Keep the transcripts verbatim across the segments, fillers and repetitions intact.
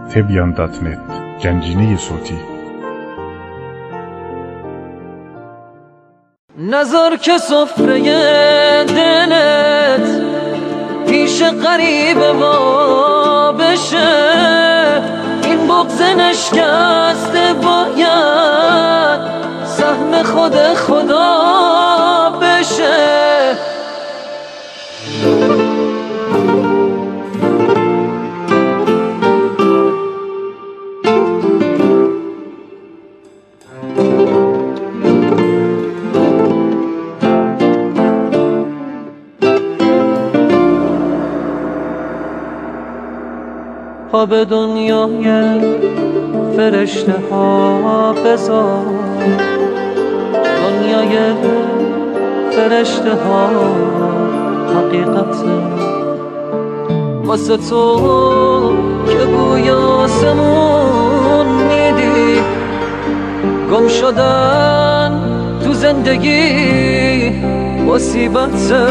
تبیان دات نت گنجینه صوتی. نذار که سفره دلت پیش غریبه وا بشه، این بغض نشکسته باید سهم خود خدا بشه. پا به دنیای فرشته ها بذار، دنیای فرشته ها حقیقته واسه تو که بوی آسمون میدی. گم شدن تو زندگی مصیبته،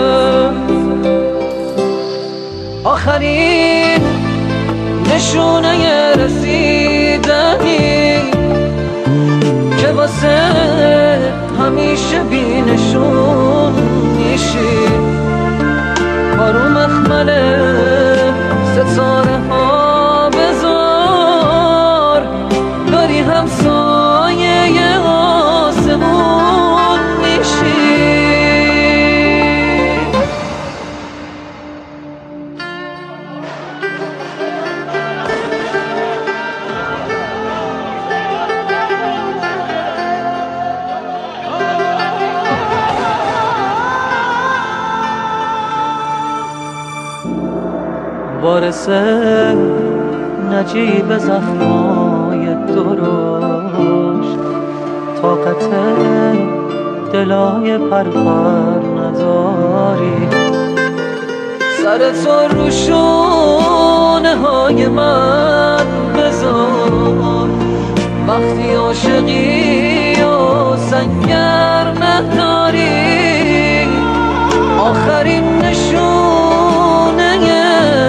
آخرین نشونه رسیدنی که واسه همیشه بی نشون میشی. بارو مخمل ستاره ها بذار، داری همسایه آسمون میشی. وارث نجیب زخمای درشت، طاقت دلای پرپر نداری. سر تو رو شونه های من بذار، وقتی عاشقی و سنگر نداری. آخرین نشونه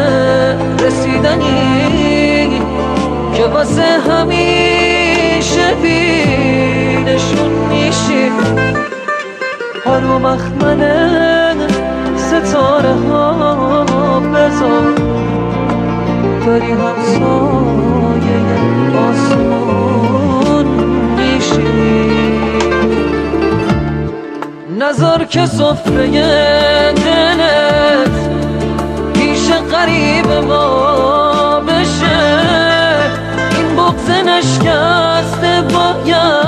رسیدنی که واسه همیشه بی نشون میشی. هارو مخمل ستاره ها بذار، داری همسایه آسمون میشی. نذار که سفره دلت پیش غریبه وا بشه، این بغض نشکسته باید